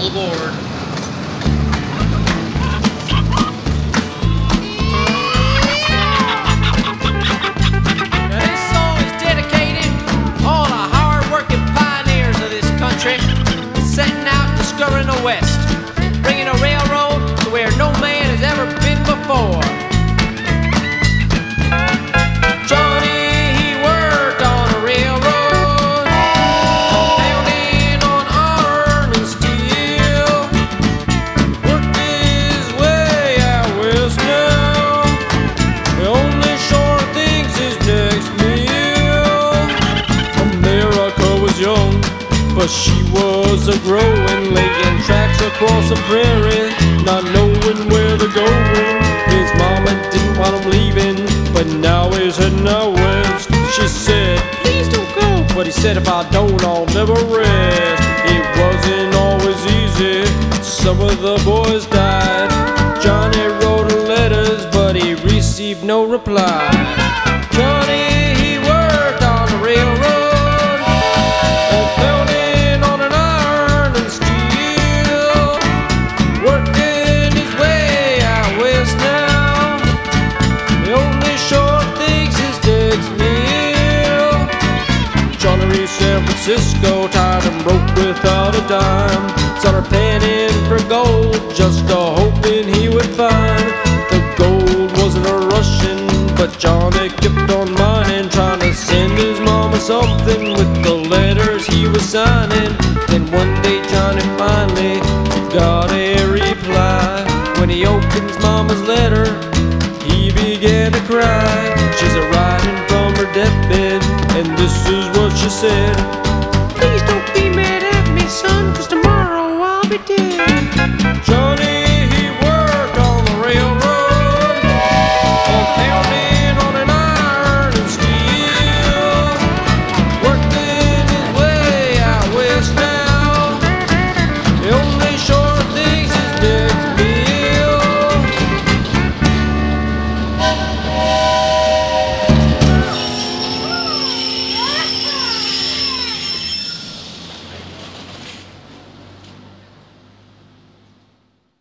all aboard. Now this song is dedicated to all the hard-working pioneers of this country, setting out discovering the West, bringing a railroad to where no man has ever been before. Johnny, he worked on a railroad, pounding on iron and steel. Worked his way out west now, he only sure thinks his next meal. America was young, but she was a-growing, laying tracks across the prairie, not knowing where they're going. His mama didn't want him leaving, but now he's heading out west. She said, please don't go, but he said, if I don't, I'll never rest. It wasn't always easy, some of the boys died. Johnny wrote letters, but he received no reply. Johnny, he worked on the railroad, pounding on an iron and steel. Working his way out west now, he only sure thinks his next meal. Johnny reached San Francisco, tired and broke without a dime. Started panning for gold, just hoping he would find. The gold wasn't a rushing, but Johnny kept on mining, trying to send his mama something with the letters he was signing. Then one day Johnny finally got a reply. When he opened his mama's letter, he began to cry. She's a-writing from her deathbed, and this is what she said.